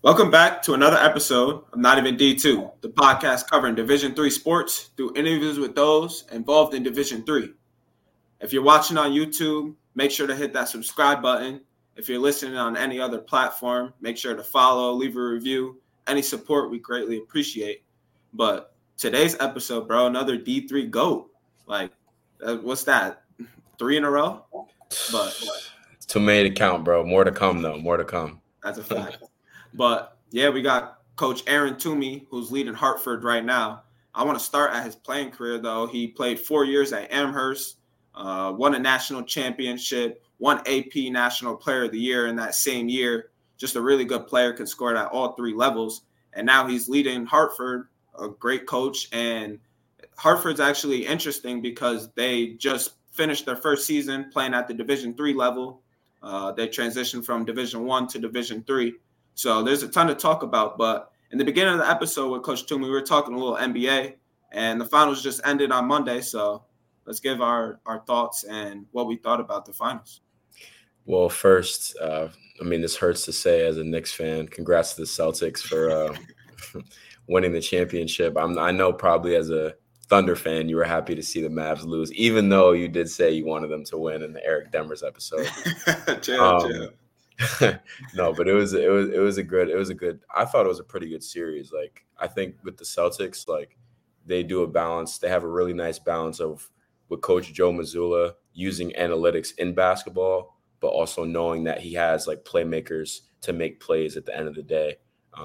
Welcome back to another episode of Not Even D2, the podcast covering Division III sports through interviews with those involved in Division III. If you're watching on YouTube, make sure to hit that subscribe button. If you're listening on any other platform, make sure to follow, leave a review. Any support we greatly appreciate. But today's episode, bro, another D3 GOAT. What's that? 3 in a row? But it's too many to count, bro. More to come, though. More to come. That's a fact. But, yeah, we got Coach Aaron Toomey, who's leading Hartford right now. I want to start at his playing career, though. He played 4 years at Amherst, won a national championship, won AP National Player of the Year in that same year. Just a really good player, can score at all three levels. And now he's leading Hartford, a great coach. And Hartford's actually interesting because they just finished their first season playing at the Division III level. They transitioned from Division I to Division III. So there's a ton to talk about. But in the beginning of the episode with Coach Toomey, we were talking a little NBA, and the finals just ended on Monday. So let's give our thoughts and what we thought about the finals. Well, first, this hurts to say as a Knicks fan, congrats to the Celtics for winning the championship. I know probably as a Thunder fan, you were happy to see the Mavs lose, even though you did say you wanted them to win in the Eric Demers episode. chill. No, but it was a good. I thought it was a pretty good series. Like, I think with the Celtics, like, they do a balance. They have a really nice balance of with Coach Joe Mazzulla using analytics in basketball, but also knowing that he has like playmakers to make plays at the end of the day.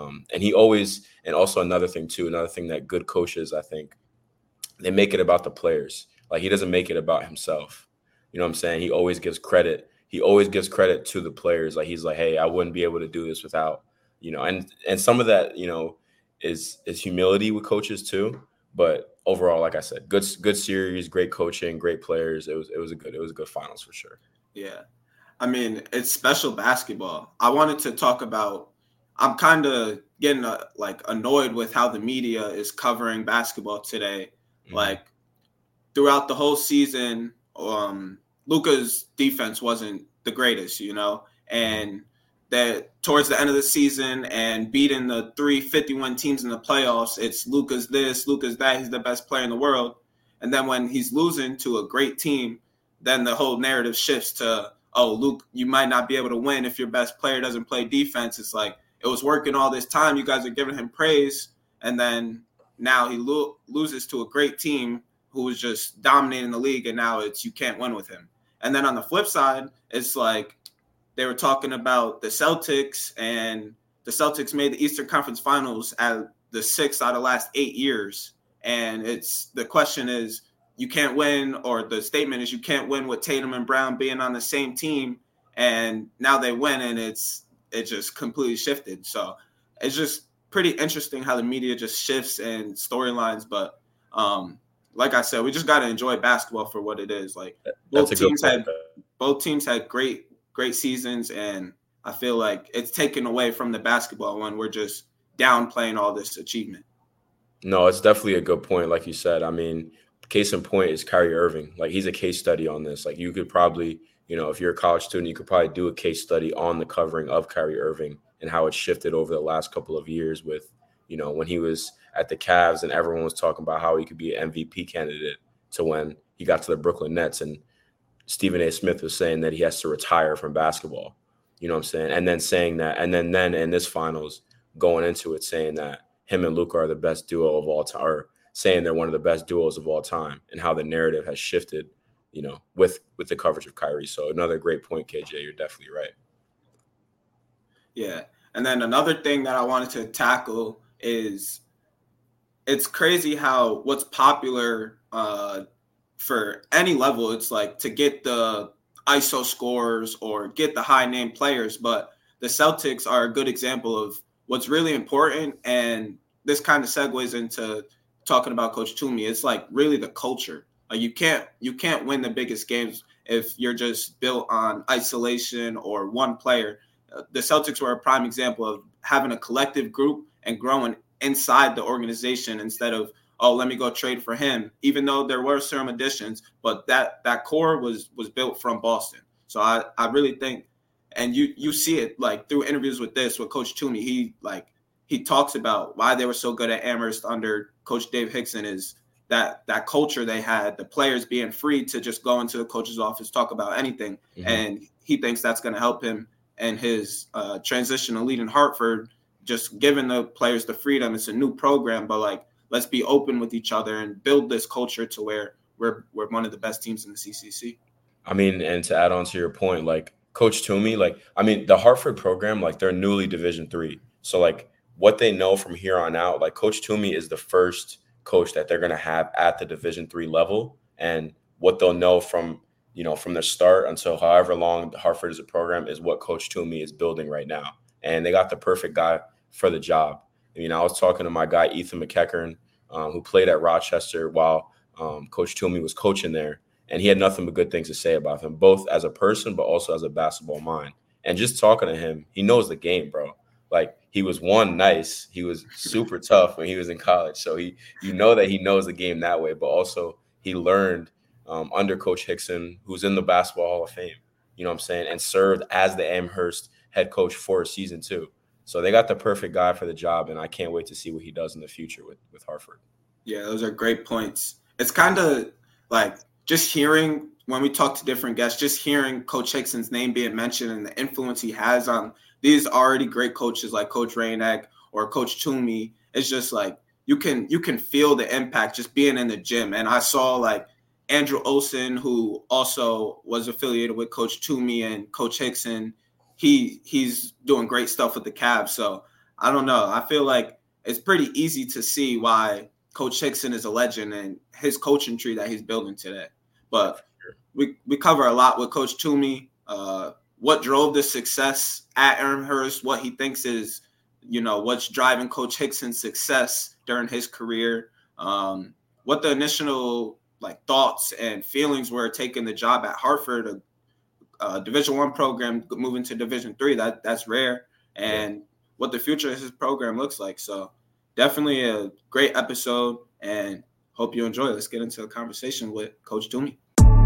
And also another thing that good coaches, I think, they make it about the players. Like, he doesn't make it about himself. You know what I'm saying? He always gives credit. He always gives credit to the players. Like, he's like, hey, I wouldn't be able to do this without, and some of that, is humility with coaches too. But overall, like I said, good series, great coaching, great players. It was a good finals for sure. Yeah. I mean, it's special basketball. I wanted to talk about, I'm kind of getting annoyed with how the media is covering basketball today. Mm-hmm. Like, throughout the whole season, Luka's defense wasn't the greatest, and that towards the end of the season and beating the 351 teams in the playoffs, it's Luka's this, Luka's that, he's the best player in the world. And then when he's losing to a great team, then the whole narrative shifts to, oh, Luke, you might not be able to win if your best player doesn't play defense. It's like, it was working all this time. You guys are giving him praise. And then now he loses to a great team who was just dominating the league. And now it's, you can't win with him. And then on the flip side, it's like they were talking about the Celtics, and the Celtics made the Eastern Conference Finals at the 6th out of the last 8 years. And the question is, you can't win, or the statement is you can't win with Tatum and Brown being on the same team. And now they win, and it just completely shifted. So it's just pretty interesting how the media just shifts and storylines. But like I said, we just got to enjoy basketball for what it is. Like, both teams had great seasons, and I feel like it's taken away from the basketball when we're just downplaying all this achievement. No, it's definitely a good point. Like you said, I mean, case in point is Kyrie Irving. Like, he's a case study on this. Like, you could probably, if you're a college student, you could probably do a case study on the covering of Kyrie Irving and how it shifted over the last couple of years with, when he was at the Cavs and everyone was talking about how he could be an MVP candidate, to when he got to the Brooklyn Nets and Stephen A. Smith was saying that he has to retire from basketball. You know what I'm saying? And then saying that, and then in this finals, going into it, saying that him and Luka are the best duo of all time, or saying they're one of the best duos of all time, and how the narrative has shifted, with the coverage of Kyrie. So another great point, KJ. You're definitely right. Yeah. And then another thing that I wanted to tackle is, it's crazy how what's popular for any level, it's like to get the ISO scores or get the high name players. But the Celtics are a good example of what's really important. And this kind of segues into talking about Coach Toomey. It's like really the culture. Like, you can't win the biggest games if you're just built on isolation or one player. The Celtics were a prime example of having a collective group and growing inside the organization instead of, oh, let me go trade for him, even though there were some additions, but that core was built from Boston. So I really think And you see it like through interviews with Coach Toomey. He talks about why they were so good at Amherst under Coach Dave Hickson is that culture they had, the players being free to just go into the coach's office, talk about anything. Mm-hmm. And he thinks that's going to help him and his transition to leading Hartford, just giving the players the freedom. It's a new program, but like, let's be open with each other and build this culture to where we're one of the best teams in the CCC. I mean, and to add on to your point, like Coach Toomey, like, I mean, the Hartford program, like they're newly Division III. So like what they know from here on out, like Coach Toomey is the first coach that they're going to have at the Division III level, and what they'll know from their start until however long Hartford is a program is what Coach Toomey is building right now. And they got the perfect guy for the job. I mean, I was talking to my guy, Ethan McEachern, who played at Rochester while Coach Toomey was coaching there. And he had nothing but good things to say about him, both as a person, but also as a basketball mind. And just talking to him, he knows the game, bro. Like, he was nice. He was super tough when he was in college. So you know that he knows the game that way. But also he learned under Coach Hickson, who's in the Basketball Hall of Fame, you know what I'm saying, and served as the Amherst head coach for a season too. So they got the perfect guy for the job, and I can't wait to see what he does in the future with Hartford. Yeah, those are great points. It's kind of like just hearing when we talk to different guests, just hearing Coach Hickson's name being mentioned and the influence he has on these already great coaches like Coach Rainak or Coach Toomey. It's just like you can feel the impact just being in the gym. And I saw like Andrew Olson, who also was affiliated with Coach Toomey and Coach Hickson. He's doing great stuff with the Cavs. So I don't know. I feel like it's pretty easy to see why Coach Hickson is a legend and his coaching tree that he's building today. But we cover a lot with Coach Toomey, what drove the success at Amherst, what he thinks is, what's driving Coach Hickson's success during his career, what the initial thoughts and feelings were taking the job at Hartford, a Division I program moving to Division III. That's rare, and what the future of his program looks like. So definitely a great episode, and hope you enjoy it. Let's get into a conversation with Coach Toomey.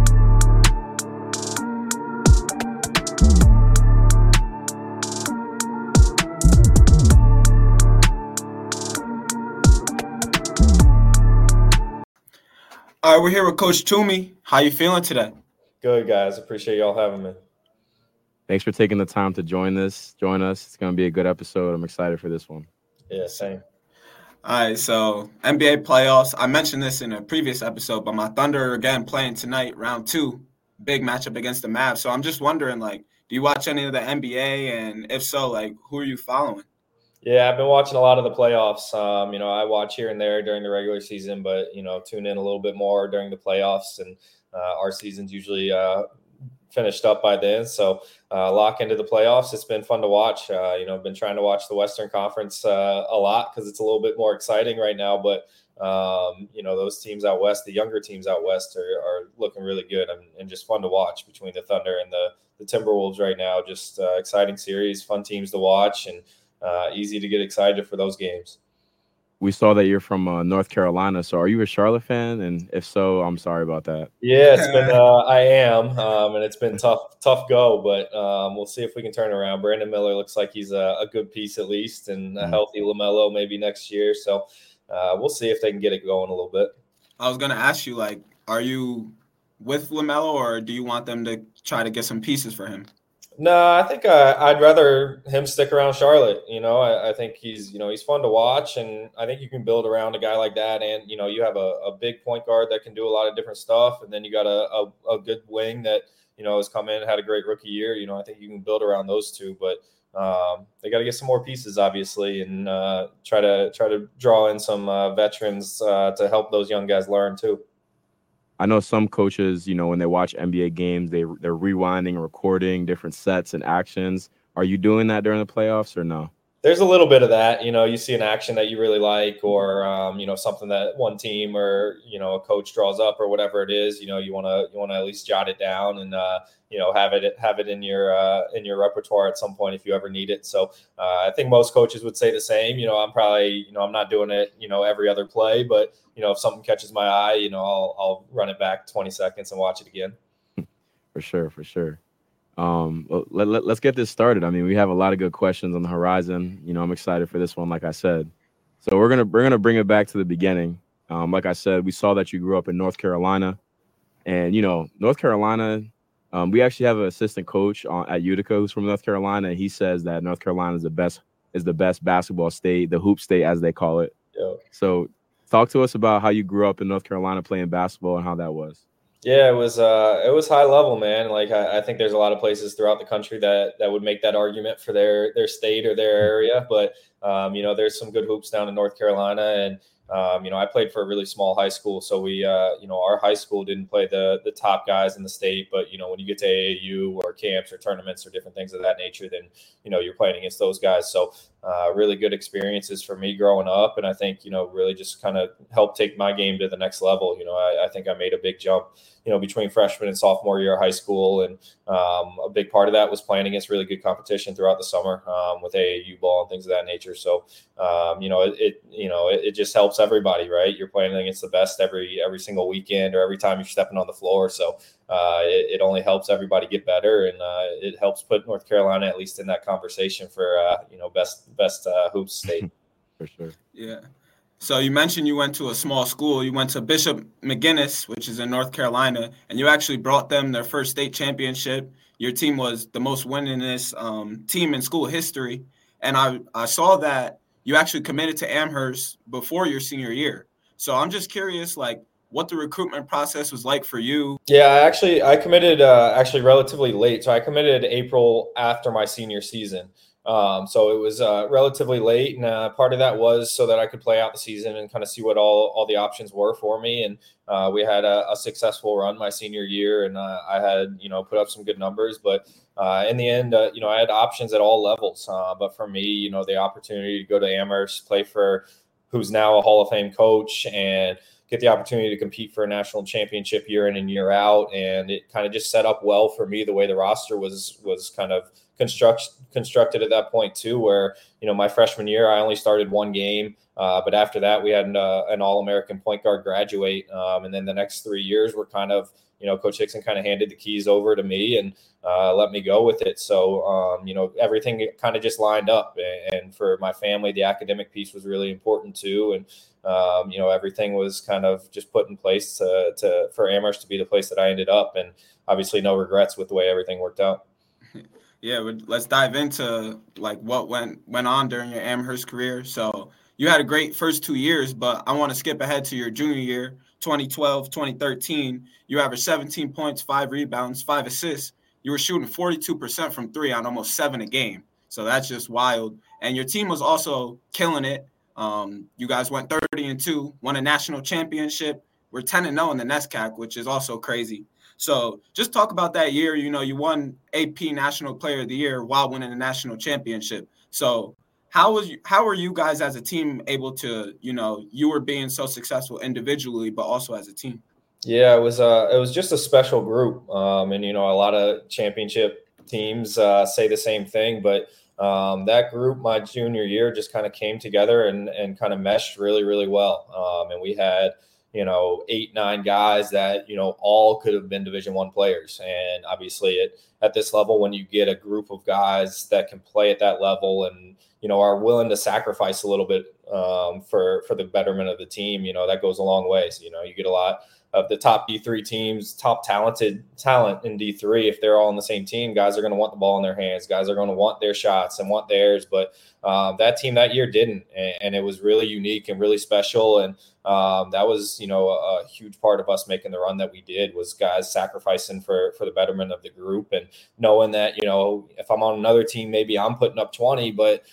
All right, we're here with Coach Toomey. How you feeling today? Good, guys. Appreciate y'all having me. Thanks for taking the time to join us. It's going to be a good episode. I'm excited for this one. Yeah, same. All right, so NBA playoffs. I mentioned this in a previous episode, but my Thunder are again playing tonight, round 2, big matchup against the Mavs. So I'm just wondering, do you watch any of the NBA? And if so, who are you following? Yeah, I've been watching a lot of the playoffs. I watch here and there during the regular season, but, tune in a little bit more during the playoffs. And our season's usually finished up by then. So lock into the playoffs. It's been fun to watch. I've been trying to watch the Western Conference a lot because it's a little bit more exciting right now. But, those teams out west, the younger teams out west are looking really good and just fun to watch between the Thunder and the Timberwolves right now. Just exciting series, fun teams to watch, and easy to get excited for those games. We saw that you're from North Carolina. So are you a Charlotte fan? And if so, I'm sorry about that. Yeah, it's been I am, and it's been tough go, but we'll see if we can turn around. Brandon Miller looks like he's a good piece at least, and a healthy LaMelo maybe next year. So we'll see if they can get it going a little bit. I was going to ask you, are you with LaMelo, or do you want them to try to get some pieces for him? No, I think I'd rather him stick around Charlotte. I think he's fun to watch, and I think you can build around a guy like that. And, you have a big point guard that can do a lot of different stuff. And then you got a good wing that, has come in, had a great rookie year. I think you can build around those two, but they got to get some more pieces, obviously, and try to draw in some veterans to help those young guys learn too. I know some coaches, when they watch NBA games, they're rewinding and recording different sets and actions. Are you doing that during the playoffs or no? There's a little bit of that. You see an action that you really like, or something that one team or a coach draws up or whatever it is. You want to at least jot it down and have it in your repertoire at some point if you ever need it. So I think most coaches would say the same. I'm probably I'm not doing it every other play, but if something catches my eye, I'll run it back 20 seconds and watch it again. For sure. Let's get this started. I mean, we have a lot of good questions on the horizon. I'm excited for this one, like I said. So we're gonna bring it back to the beginning. Like I said, we saw that you grew up in North Carolina, and North Carolina. We actually have an assistant coach at Utica who's from North Carolina. And he says that North Carolina is the best basketball state, the hoop state as they call it. Yeah. So, talk to us about how you grew up in North Carolina playing basketball and how that was. Yeah, it was high level, man. Like I think there's a lot of places throughout the country that would make that argument for their state or their area, but there's some good hoops down in North Carolina, and I played for a really small high school, so we our high school didn't play the top guys in the state, but when you get to AAU or camps or tournaments or different things of that nature, then you're playing against those guys. So really good experiences for me growing up, and I think really just kind of helped take my game to the next level. I think I made a big jump between freshman and sophomore year of high school, and a big part of that was playing against really good competition throughout the summer with AAU ball and things of that nature. So it just helps everybody, right? You're playing against the best every single weekend or every time you're stepping on the floor. So it only helps everybody get better, and it helps put North Carolina at least in that conversation for best hoops state. For sure. Yeah. So you mentioned you went to a small school. You went to Bishop McGuinness, which is in North Carolina, and you actually brought them their first state championship. Your team was the most winningest team in school history. And I saw that you actually committed to Amherst before your senior year. So I'm just curious, like, what the recruitment process was like for you. Yeah, I committed relatively late. So I committed April after my senior season. So it was relatively late, and part of that was so that I could play out the season and kind of see what all the options were for me. And we had a successful run my senior year, and I had put up some good numbers. But in the end, I had options at all levels. But for me, the opportunity to go to Amherst, play for who's now a Hall of Fame coach, and get the opportunity to compete for a national championship year in and year out, and it kind of just set up well for me the way the roster was kind of constructed at that point too, where my freshman year I only started one game, but after that we had an All-American point guard graduate, and then the next 3 years were kind of Coach Hickson kind of handed the keys over to me and let me go with it. So everything kind of just lined up, and for my family the academic piece was really important too, and everything was kind of just put in place for Amherst to be the place that I ended up, and obviously no regrets with the way everything worked out. Yeah, let's dive into like what went on during your Amherst career. So you had a great first 2 years, but I want to skip ahead to your junior year, 2012, 2013. You averaged 17 points, 5 rebounds, 5 assists. You were shooting 42% from three on almost 7 a game. So that's just wild. And your team was also killing it. You guys went 30-2, won a national championship. We're 10-0 in the NESCAC, which is also crazy. So just talk about that year. You won AP National Player of the Year while winning the national championship. So how were you guys as a team able to, you were being so successful individually, but also as a team? Yeah, it was just a special group. And a lot of championship teams say the same thing, but that group my junior year just kind of came together and kind of meshed really, really well. And we had 8-9 guys that all could have been Division I players, and obviously at this level, when you get a group of guys that can play at that level and are willing to sacrifice a little bit for the betterment of the team, that goes a long way. So you get a lot of the top D3 teams, top talent in D3. If they're all on the same team, guys are going to want the ball in their hands. Guys are going to want their shots and want theirs. But that team that year didn't, and it was really unique and really special. And that was, a huge part of us making the run that we did, was guys sacrificing for the betterment of the group, and knowing that, if I'm on another team, maybe I'm putting up 20, but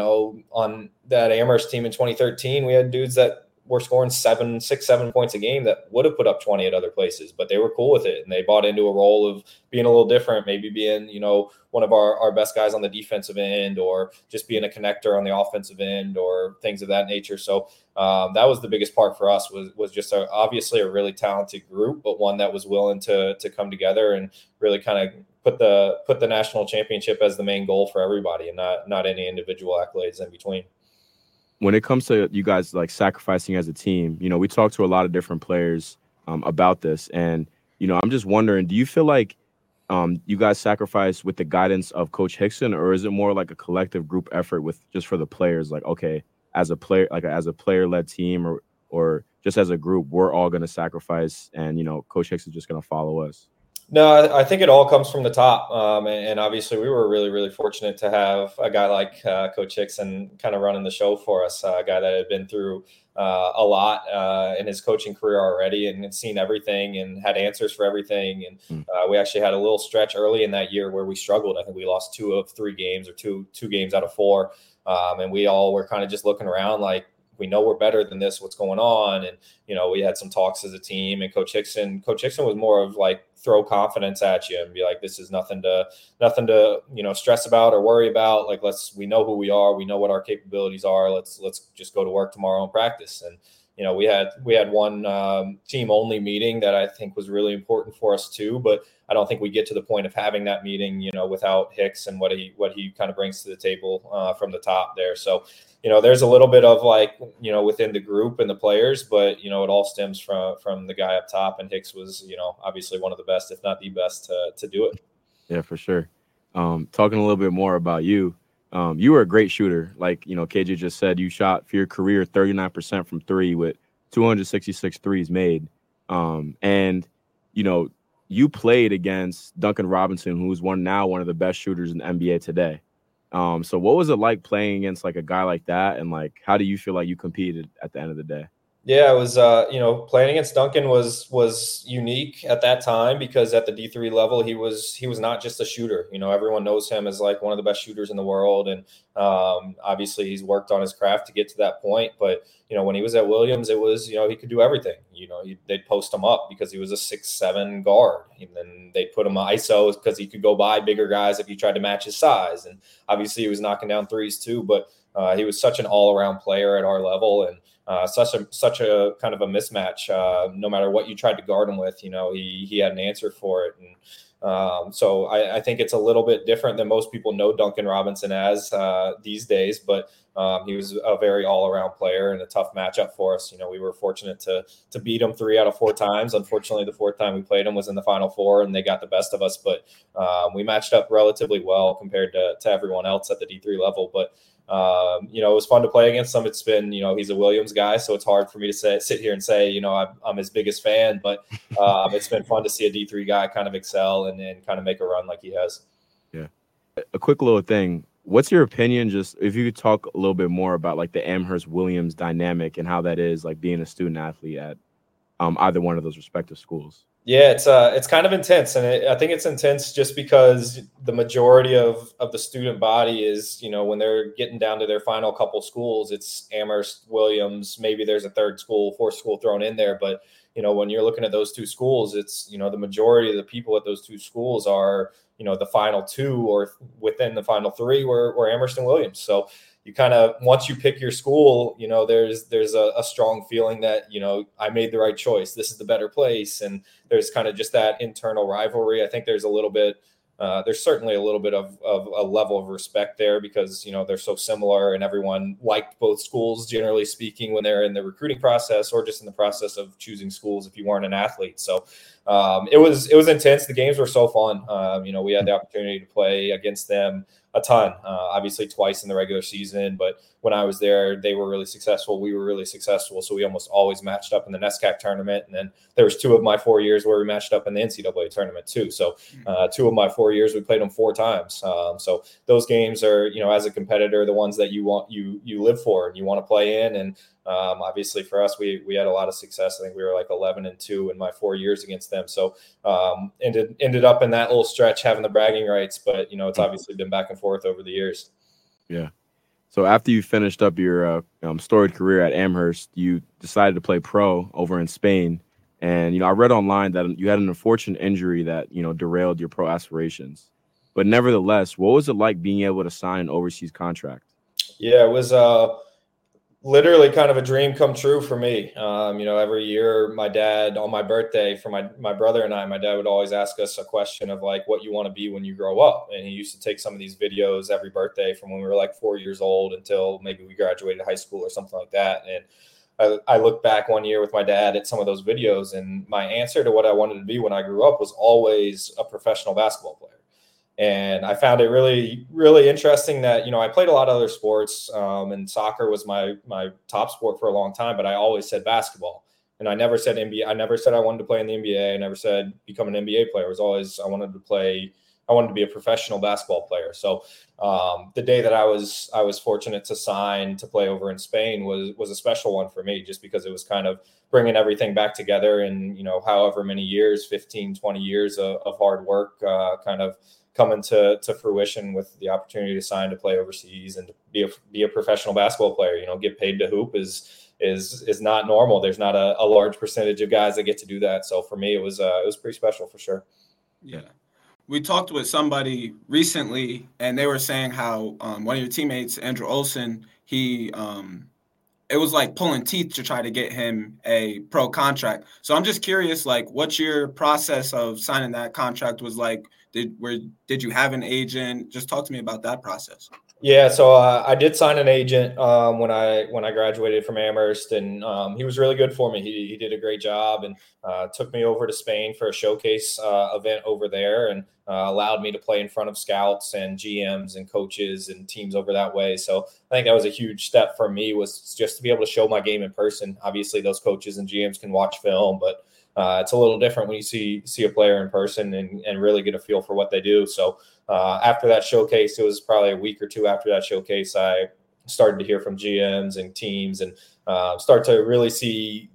on that Amherst team in 2013, we had dudes that were scoring 7 points a game that would have put up 20 at other places, but they were cool with it. And they bought into a role of being a little different, maybe being, one of our best guys on the defensive end, or just being a connector on the offensive end, or things of that nature. So that was the biggest part for us, was just obviously a really talented group, but one that was willing to come together and really kind of put the national championship as the main goal for everybody, and not any individual accolades in between. When it comes to you guys like sacrificing as a team, we talked to a lot of different players about this, and I'm just wondering, do you feel like you guys sacrifice with the guidance of Coach Hickson, or is it more like a collective group effort with just for the players? Like, okay, as a player-led team, or just as a group, we're all going to sacrifice, and Coach Hickson's just going to follow us. No, I think it all comes from the top. And obviously we were really, really fortunate to have a guy like Coach Hickson kind of running the show for us, a guy that had been through a lot in his coaching career already and had seen everything and had answers for everything. And we actually had a little stretch early in that year where we struggled. I think we lost 2 of 3 games, or two games out of 4. And we all were kind of just looking around like, we know we're better than this. What's going on? And, we had some talks as a team, and Coach Hickson was more of like throw confidence at you and be like, this is nothing to, stress about or worry about. Like, we know who we are. We know what our capabilities are. Let's just go to work tomorrow and practice. And, we had one team only meeting that I think was really important for us too, but I don't think we get to the point of having that meeting, without Hicks and what he kind of brings to the table from the top there. So, there's a little bit of like, within the group and the players, but, it all stems from the guy up top, and Hicks was, obviously one of the best, if not the best to do it. Yeah, for sure. Talking a little bit more about you. You were a great shooter. Like, KJ just said, you shot for your career 39% from 3 with 266 threes made. And, you played against Duncan Robinson, who's one of the best shooters in the NBA today. So what was it like playing against like a guy like that? And like, how do you feel like you competed at the end of the day? Yeah, it was, playing against Duncan was unique at that time because at the D3 level, he was not just a shooter. Everyone knows him as like one of the best shooters in the world. And obviously he's worked on his craft to get to that point. But, when he was at Williams, it was, he could do everything. They'd post him up because he was a 6'7" guard. And then they'd put him on ISO because he could go by bigger guys if you tried to match his size. And obviously he was knocking down threes too. But he was such an all-around player at our level. And such a kind of a mismatch. No matter what you tried to guard him with, he had an answer for it. And so I think it's a little bit different than most people know Duncan Robinson as these days. But he was a very all-around player and a tough matchup for us. We were fortunate to beat him 3 out of 4 times. Unfortunately, the 4th time we played him was in the Final Four, and they got the best of us. But we matched up relatively well compared to everyone else at the D3 level. But it was fun to play against him. It's been, he's a Williams guy, so it's hard for me to sit here and say, I'm his biggest fan, but it's been fun to see a D3 guy kind of excel and kind of make a run like he has. Yeah. A quick little thing. What's your opinion, just if you could talk a little bit more about like the Amherst-Williams dynamic and how that is like being a student athlete at either one of those respective schools? Yeah, it's kind of intense, and I think it's intense just because the majority of the student body is, when they're getting down to their final couple schools, it's Amherst, Williams, maybe there's a 3rd school, 4th school thrown in there, but when you're looking at those 2 schools, it's the majority of the people at those 2 schools are the final 2 or within the final 3 were Amherst and Williams. So you kind of, once you pick your school, there's a strong feeling that, I made the right choice. This is the better place. And there's kind of just that internal rivalry. I think there's a little bit, there's certainly a little bit of a level of respect there because, they're so similar and everyone liked both schools, generally speaking, when they're in the recruiting process or just in the process of choosing schools if you weren't an athlete. So it was intense. The games were so fun. We had the opportunity to play against them a ton, obviously twice in the regular season, but when I was there, they were really successful. We were really successful. So we almost always matched up in the NESCAC tournament. And then there was 2 of my 4 years where we matched up in the NCAA tournament too. So 2 of my 4 years, we played them 4 times. So those games are, as a competitor, the ones that you live for and you want to play in. And obviously for us, we had a lot of success. I think we were like 11-2 in my 4 years against them. So ended up in that little stretch having the bragging rights, but it's obviously been back and forth over the years. Yeah. So after you finished up your storied career at Amherst, you decided to play pro over in Spain. And, I read online that you had an unfortunate injury that, derailed your pro aspirations. But nevertheless, what was it like being able to sign an overseas contract? Yeah, it was literally kind of a dream come true for me. Every year my dad, on my birthday, for my brother and I, my dad would always ask us a question of like, what you want to be when you grow up. And he used to take some of these videos every birthday from when we were like 4 years old until maybe we graduated high school or something like that. And I looked back one year with my dad at some of those videos, and my answer to what I wanted to be when I grew up was always a professional basketball player. And I found it really, really interesting that, I played a lot of other sports, and soccer was my top sport for a long time, but I always said basketball. And I never said NBA. I never said I wanted to play in the NBA. I never said become an NBA player. It was always I wanted to be a professional basketball player. So the day that I was fortunate to sign to play over in Spain was a special one for me, just because it was kind of bringing everything back together. And, however many years, 15, 20 years of hard work kind of coming to fruition with the opportunity to sign to play overseas and to be a professional basketball player. Get paid to hoop is not normal. There's not a large percentage of guys that get to do that. So for me, it was pretty special for sure. Yeah. We talked with somebody recently, and they were saying how one of your teammates, Andrew Olson, it was like pulling teeth to try to get him a pro contract. So I'm just curious, like, what your process of signing that contract was like. Did you have an agent? Just talk to me about that process. Yeah, so I did sign an agent when I graduated from Amherst, and he was really good for me. He did a great job, and took me over to Spain for a showcase event over there, and allowed me to play in front of scouts and GMs and coaches and teams over that way. So I think that was a huge step for me, was just to be able to show my game in person. Obviously, those coaches and GMs can watch film, but it's a little different when you see a player in person and really get a feel for what they do. So after that showcase, it was probably a week or two after that showcase, I started to hear from GMs and teams and start to really see,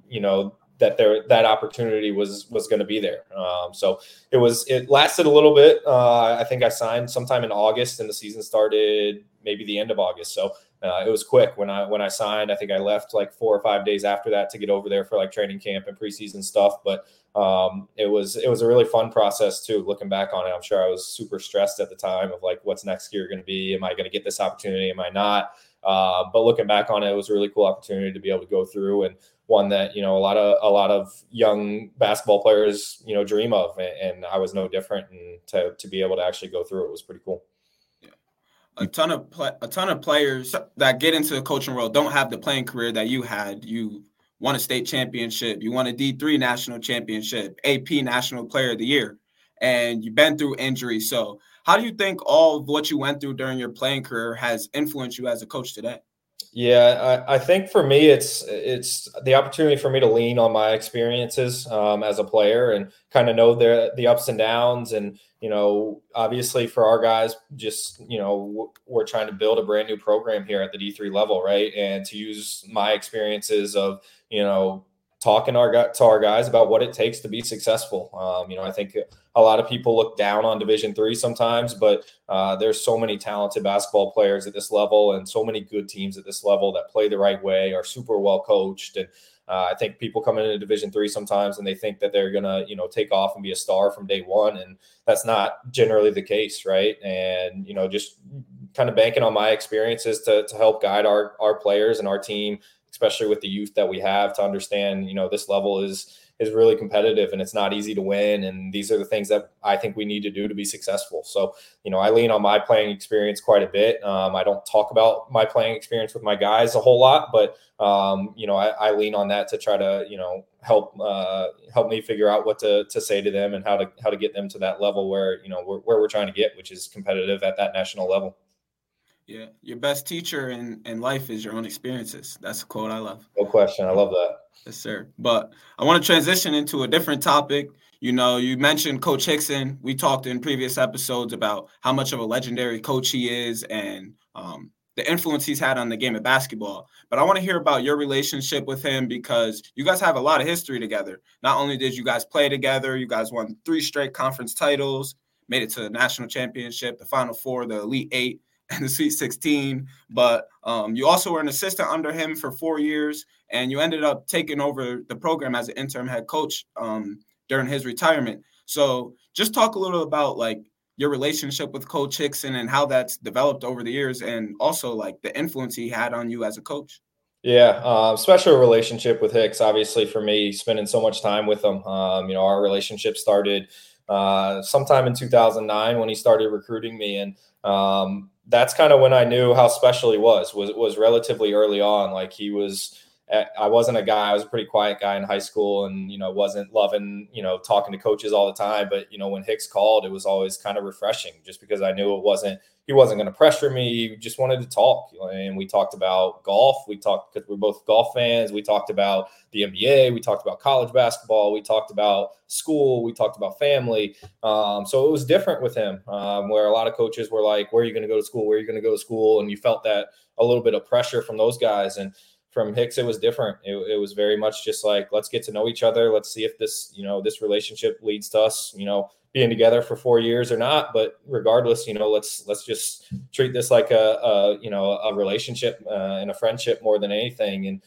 that opportunity was going to be there. So it lasted a little bit. I think I signed sometime in August, and the season started maybe the end of August. So it was quick when I signed. I think I left like 4 or 5 days after that to get over there for like training camp and preseason stuff. But it was a really fun process too. Looking back on it, I'm sure I was super stressed at the time of like, what's next year going to be? Am I going to get this opportunity? Am I not? But looking back on it, it was a really cool opportunity to be able to go through, and one that, a lot of young basketball players, dream of. And I was no different. And to be able to actually go through it was pretty cool. A ton of players that get into the coaching world don't have the playing career that you had. You won a state championship, you won a D3 national championship, AP National Player of the Year, and you've been through injuries. So how do you think all of what you went through during your playing career has influenced you as a coach today? Yeah, I think for me, it's the opportunity for me to lean on my experiences as a player and kind of know the ups and downs. And, obviously for our guys, just, we're trying to build a brand new program here at the D3 level, right? And to use my experiences of, talking to our guys about what it takes to be successful. I think a lot of people look down on Division III sometimes, but there's so many talented basketball players at this level and so many good teams at this level that play the right way, are super well coached. And I think people come into Division III sometimes and they think that they're going to, take off and be a star from day one. And that's not generally the case, right? And, just kind of banking on my experiences to help guide our players and our team, especially with the youth that we have, to understand, this level is really competitive and it's not easy to win. And these are the things that I think we need to do to be successful. So, I lean on my playing experience quite a bit. I don't talk about my playing experience with my guys a whole lot, but, I lean on that to try to, help me figure out what to say to them and how to get them to that level where, where we're trying to get, which is competitive at that national level. Yeah, your best teacher in life is your own experiences. That's a quote I love. No question. I love that. Yes, sir. But I want to transition into a different topic. You mentioned Coach Hickson. We talked in previous episodes about how much of a legendary coach he is and the influence he's had on the game of basketball. But I want to hear about your relationship with him because you guys have a lot of history together. Not only did you guys play together, you guys won 3 straight conference titles, made it to the national championship, the Final Four, the Elite 8, and the Sweet 16, but you also were an assistant under him for 4 years, and you ended up taking over the program as an interim head coach during his retirement. So just talk a little about like your relationship with Coach Hickson and how that's developed over the years, and also like the influence he had on you as a coach. Yeah, special relationship with Hicks, obviously for me, spending so much time with him. Our relationship started sometime in 2009 when he started recruiting me, and that's kind of when I knew how special he was relatively early on. Like he was I wasn't a guy. I was a pretty quiet guy in high school, and wasn't loving talking to coaches all the time. But when Hicks called, it was always kind of refreshing, just because I knew he wasn't going to pressure me. He just wanted to talk, and we talked about golf. We talked because we're both golf fans. We talked about the NBA. We talked about college basketball. We talked about school. We talked about family. So it was different with him, where a lot of coaches were like, "Where are you going to go to school? Where are you going to go to school?" And you felt that a little bit of pressure from those guys. And from Hicks, it was different. It was very much just like, let's get to know each other. Let's see if this relationship leads to us, being together for 4 years or not. But regardless, let's just treat this like a relationship and a friendship more than anything. And,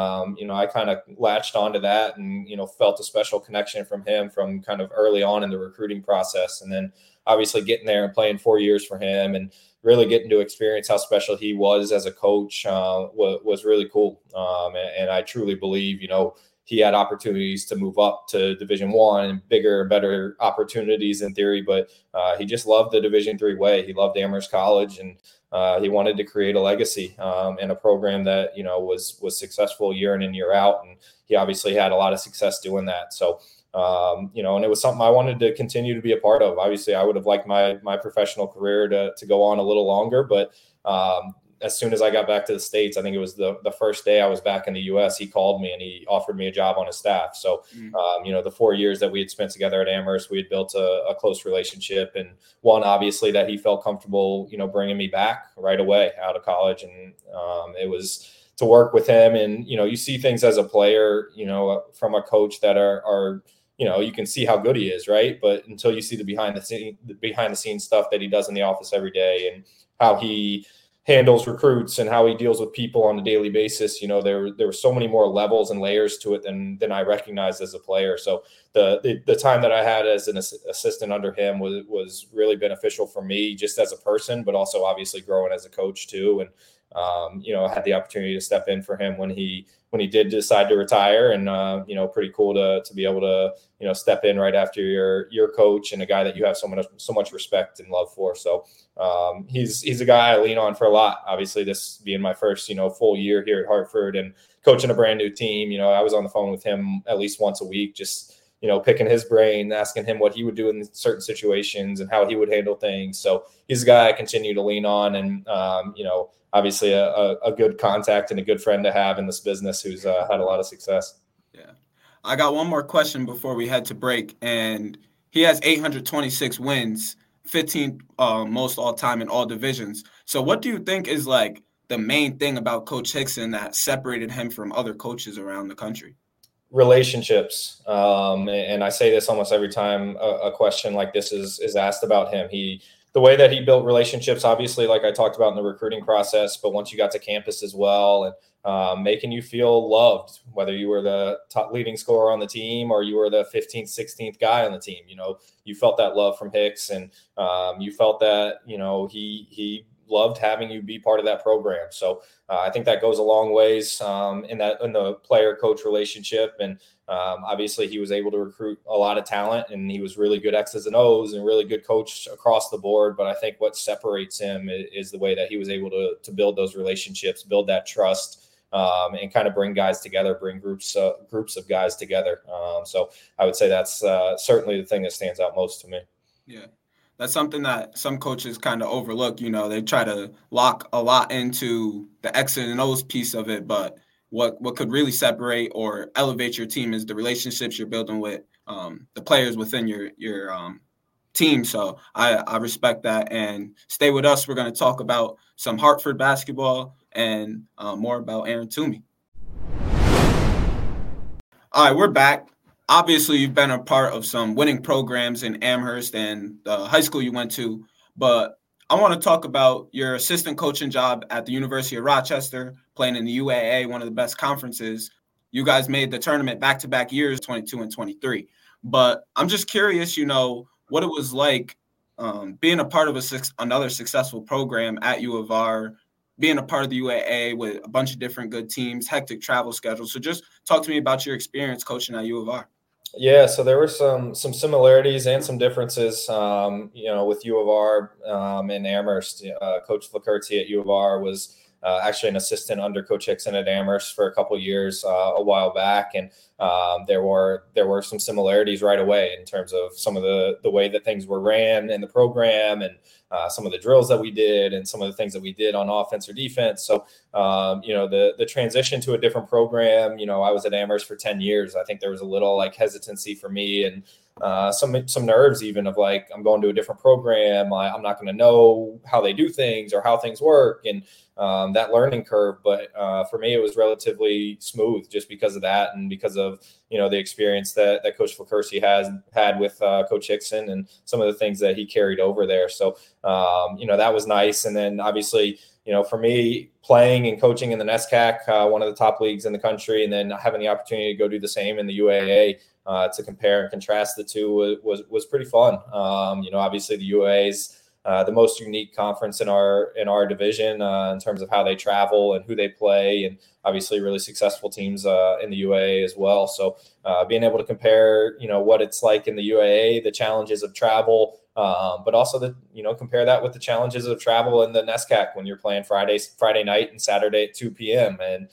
I kind of latched onto that and, felt a special connection from him from kind of early on in the recruiting process. And then obviously getting there and playing 4 years for him and really getting to experience how special he was as a coach was really cool. And I truly believe, he had opportunities to move up to Division I and bigger, better opportunities in theory, but he just loved the Division III way. He loved Amherst College, and he wanted to create a legacy and a program that was successful year in and year out. And he obviously had a lot of success doing that. So and it was something I wanted to continue to be a part of. Obviously, I would have liked my professional career to go on a little longer, but as soon as I got back to the States, I think it was the first day I was back in the U.S., he called me and he offered me a job on his staff. So, the 4 years that we had spent together at Amherst, we had built a close relationship, and one, obviously, that he felt comfortable, bringing me back right away out of college. And it was to work with him. And, you see things as a player, from a coach that are you can see how good he is, right? But until you see the behind the scenes stuff that he does in the office every day and how he handles recruits and how he deals with people on a daily basis, there were so many more levels and layers to it than I recognized as a player. So the time that I had as an assistant under him was really beneficial for me just as a person, but also obviously growing as a coach too. And I had the opportunity to step in for him when he did decide to retire, and pretty cool to be able to step in right after your coach and a guy that you have so much respect and love for. So he's a guy I lean on for a lot. Obviously, this being my first full year here at Hartford and coaching a brand new team, I was on the phone with him at least once a week, just picking his brain, asking him what he would do in certain situations and how he would handle things. So he's a guy I continue to lean on, and obviously a good contact and a good friend to have in this business who's had a lot of success. Yeah. I got one more question before we head to break, and he has 826 wins, 15 most all time in all divisions. So what do you think is like the main thing about Coach Hickson that separated him from other coaches around the country? Relationships. And I say this almost every time a question like this is asked about him. The way that he built relationships, obviously, like I talked about in the recruiting process, but once you got to campus as well, and making you feel loved, whether you were the top leading scorer on the team or you were the 15th, 16th guy on the team, you felt that love from Hicks, and you felt that, he loved having you be part of that program. So I think that goes a long ways in the player coach relationship. And obviously he was able to recruit a lot of talent, and he was really good X's and O's and really good coach across the board. But I think what separates him is the way that he was able to build those relationships, build that trust, and kind of bring guys together, bring groups of guys together. So I would say that's certainly the thing that stands out most to me. Yeah. That's something that some coaches kind of overlook. They try to lock a lot into the X and O's piece of it, but what could really separate or elevate your team is the relationships you're building with the players within your team. So I respect that. And stay with us. We're going to talk about some Hartford basketball and more about Aaron Toomey. All right, we're back. Obviously, you've been a part of some winning programs in Amherst and the high school you went to, but I want to talk about your assistant coaching job at the University of Rochester, playing in the UAA, one of the best conferences. You guys made the tournament back-to-back years, 22 and 23. But I'm just curious, what it was like being a part of another successful program at U of R, being a part of the UAA with a bunch of different good teams, hectic travel schedule. So just talk to me about your experience coaching at U of R. Yeah, so there were some similarities and some differences, with U of R and Amherst. Coach Flakerty at U of R was actually an assistant under Coach Hickson at Amherst for a couple years a while back. And there were some similarities right away in terms of some of the way that things were ran in the program, and some of the drills that we did, and some of the things that we did on offense or defense. So, the transition to a different program, I was at Amherst for 10 years. I think there was a little like hesitancy for me, and some nerves even of like, I'm going to a different program. I'm not going to know how they do things or how things work, and that learning curve. But for me, it was relatively smooth just because of that, and because of the experience that Coach Flakersi has had with Coach Hickson, and some of the things that he carried over there. So that was nice. And then obviously, for me, playing and coaching in the NESCAC, one of the top leagues in the country, and then having the opportunity to go do the same in the UAA, to compare and contrast the two was pretty fun. Obviously the UAA is the most unique conference in our division in terms of how they travel and who they play, and obviously really successful teams in the UAA as well. So being able to compare, what it's like in the UAA, the challenges of travel, but also compare that with the challenges of travel in the NESCAC when you're playing Friday night and Saturday at 2 p.m. And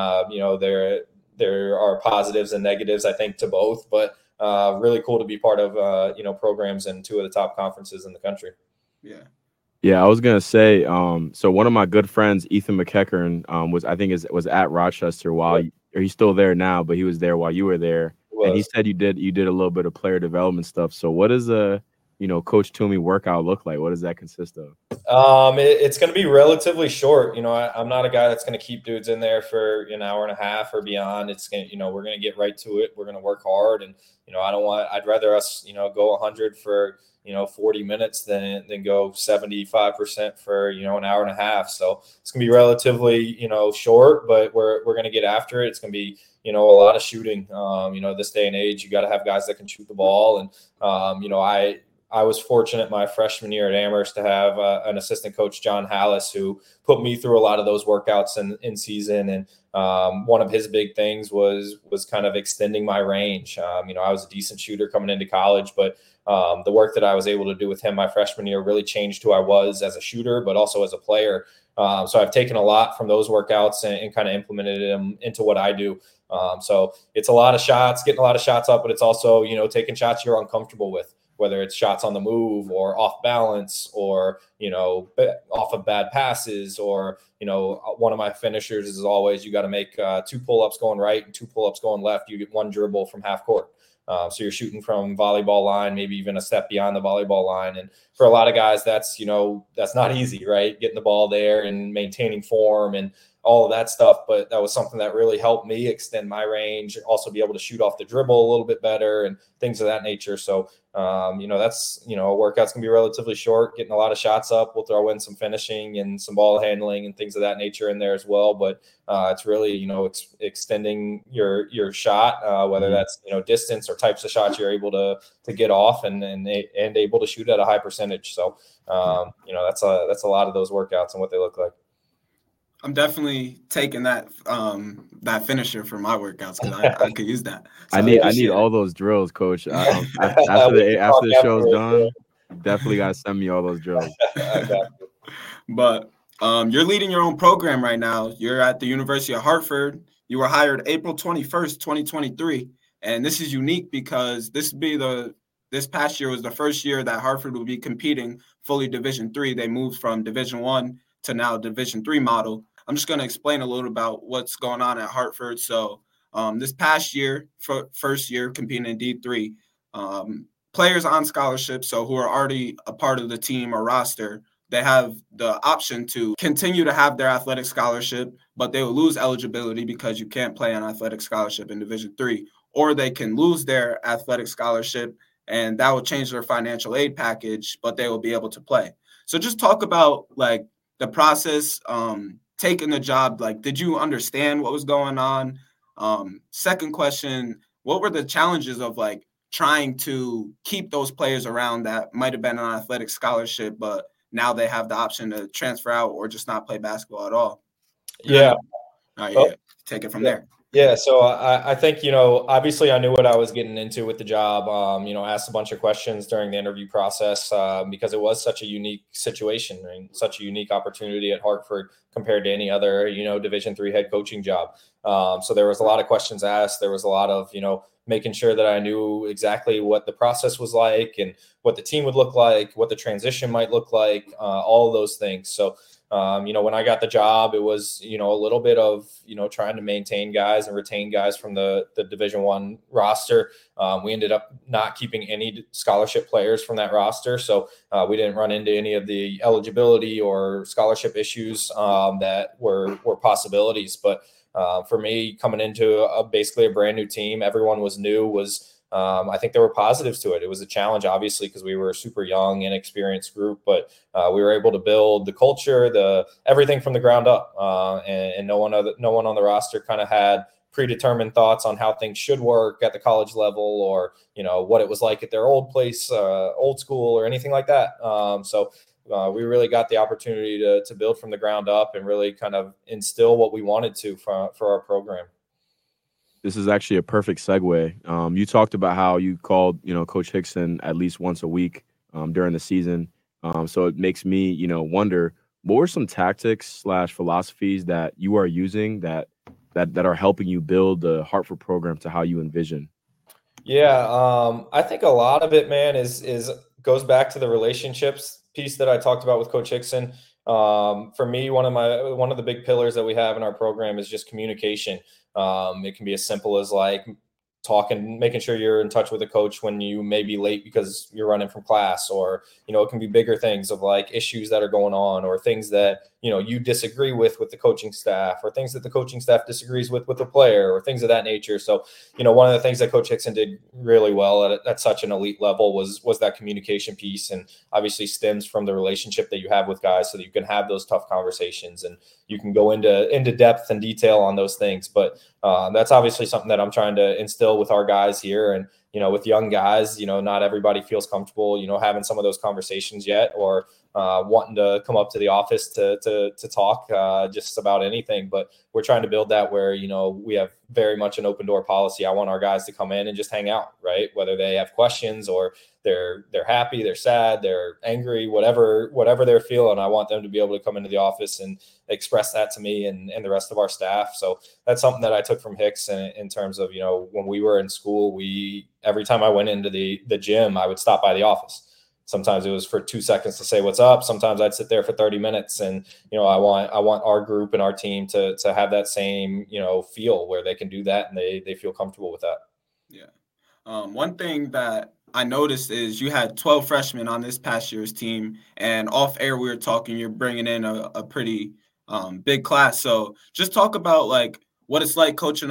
there are positives and negatives, I think, to both, but really cool to be part of programs in two of the top conferences in the country. Yeah, I was gonna say. So one of my good friends, Ethan McEachern, was at Rochester or he's still there now, but he was there while you were there, and he said you did a little bit of player development stuff. So what does a Coach Toomey workout look like? What does that consist of? It's going to be relatively short. I'm not a guy that's going to keep dudes in there for an hour and a half or beyond. It's going to, we're going to get right to it. We're going to work hard, and I'd rather us go 100 for 40 minutes than go 75% for an hour and a half. So it's gonna be relatively short, but we're gonna get after it. It's gonna be a lot of shooting. This day and age, you got to have guys that can shoot the ball, and I was fortunate my freshman year at Amherst to have an assistant coach, John Hallis, who put me through a lot of those workouts in season. And one of his big things was kind of extending my range. I was a decent shooter coming into college, but the work that I was able to do with him my freshman year really changed who I was as a shooter, but also as a player. So I've taken a lot from those workouts and kind of implemented them into what I do. So it's a lot of shots, getting a lot of shots up, but it's also, taking shots you're uncomfortable with, whether it's shots on the move or off balance or, off of bad passes, or, one of my finishers is always, you got to make 2 pull-ups going right and 2 pull-ups going left. You get 1 dribble from half court. So you're shooting from volleyball line, maybe even a step beyond the volleyball line. And for a lot of guys, that's not easy, right? Getting the ball there and maintaining form and all of that stuff. But that was something that really helped me extend my range, also be able to shoot off the dribble a little bit better and things of that nature. So, that's, a workout's gonna be relatively short, getting a lot of shots up. We'll throw in some finishing and some ball handling and things of that nature in there as well. But it's really, extending your shot, whether that's, distance or types of shots you're able to get off and able to shoot at a high percentage. So, that's a lot of those workouts and what they look like. I'm definitely taking that finisher for my workouts because I could use that. So I need all those drills, Coach. After the show's done, definitely gotta send me all those drills. But you're leading your own program right now. You're at the University of Hartford. You were hired April 21st, 2023, and this is unique because this past year was the first year that Hartford will be competing fully Division III. They moved from Division I to now Division III model. I'm just going to explain a little about what's going on at Hartford. So this past year, first year competing in D3, players on scholarship, so who are already a part of the team or roster, they have the option to continue to have their athletic scholarship, but they will lose eligibility because you can't play on athletic scholarship in Division III, or they can lose their athletic scholarship and that will change their financial aid package, but they will be able to play. So just talk about like the process, taking the job. Like, did you understand what was going on? Second question, what were the challenges of like trying to keep those players around that might have been on athletic scholarship, but now they have the option to transfer out or just not play basketball at all? Yeah. All right, yeah. Take it from there. Yeah, so I think, obviously I knew what I was getting into with the job. Asked a bunch of questions during the interview process because it was such a unique situation and such a unique opportunity at Hartford compared to any other, Division III head coaching job. So there was a lot of questions asked. There was a lot of, making sure that I knew exactly what the process was like and what the team would look like, what the transition might look like, all of those things. So when I got the job, it was, a little bit of, trying to maintain guys and retain guys from the Division I roster. We ended up not keeping any scholarship players from that roster. So we didn't run into any of the eligibility or scholarship issues that were possibilities. But for me, coming into basically a brand new team, everyone was new, I think there were positives to it. It was a challenge, obviously, because we were a super young, inexperienced group, but we were able to build the culture, everything from the ground up. And no one on the roster kind of had predetermined thoughts on how things should work at the college level, or what it was like at their old place, old school, or anything like that. So we really got the opportunity to build from the ground up and really kind of instill what we wanted to for our program. This is actually a perfect segue. You talked about how you called, Coach Hickson at least once a week during the season. So it makes me, wonder, what were some tactics / philosophies that you are using that are helping you build the Hartford program to how you envision? Yeah, I think a lot of it, man, is goes back to the relationships piece that I talked about with Coach Hickson. For me, one of the big pillars that we have in our program is just communication. It can be as simple as like talking, making sure you're in touch with the coach when you may be late because you're running from class, or, it can be bigger things of like issues that are going on, or things that, you disagree with the coaching staff, or things that the coaching staff disagrees with the player, or things of that nature. So, one of the things that Coach Hickson did really well at such an elite level was that communication piece, and obviously stems from the relationship that you have with guys so that you can have those tough conversations and you can go into depth and detail on those things. But that's obviously something that I'm trying to instill with our guys here. And, with young guys, not everybody feels comfortable, having some of those conversations yet, or wanting to come up to the office to talk just about anything. But we're trying to build that where, we have very much an open door policy. I want our guys to come in and just hang out, right? Whether they have questions or they're happy, they're sad, they're angry, whatever they're feeling, I want them to be able to come into the office and express that to me and the rest of our staff. So that's something that I took from Hicks in terms of, when we were in school, every time I went into the gym, I would stop by the office. Sometimes it was for 2 seconds to say what's up. Sometimes I'd sit there for 30 minutes. And, I want our group and our team to have that same, feel where they can do that and they feel comfortable with that. Yeah. One thing that I noticed is you had 12 freshmen on this past year's team, and off air we were talking, you're bringing in a pretty big class. So just talk about like what it's like coaching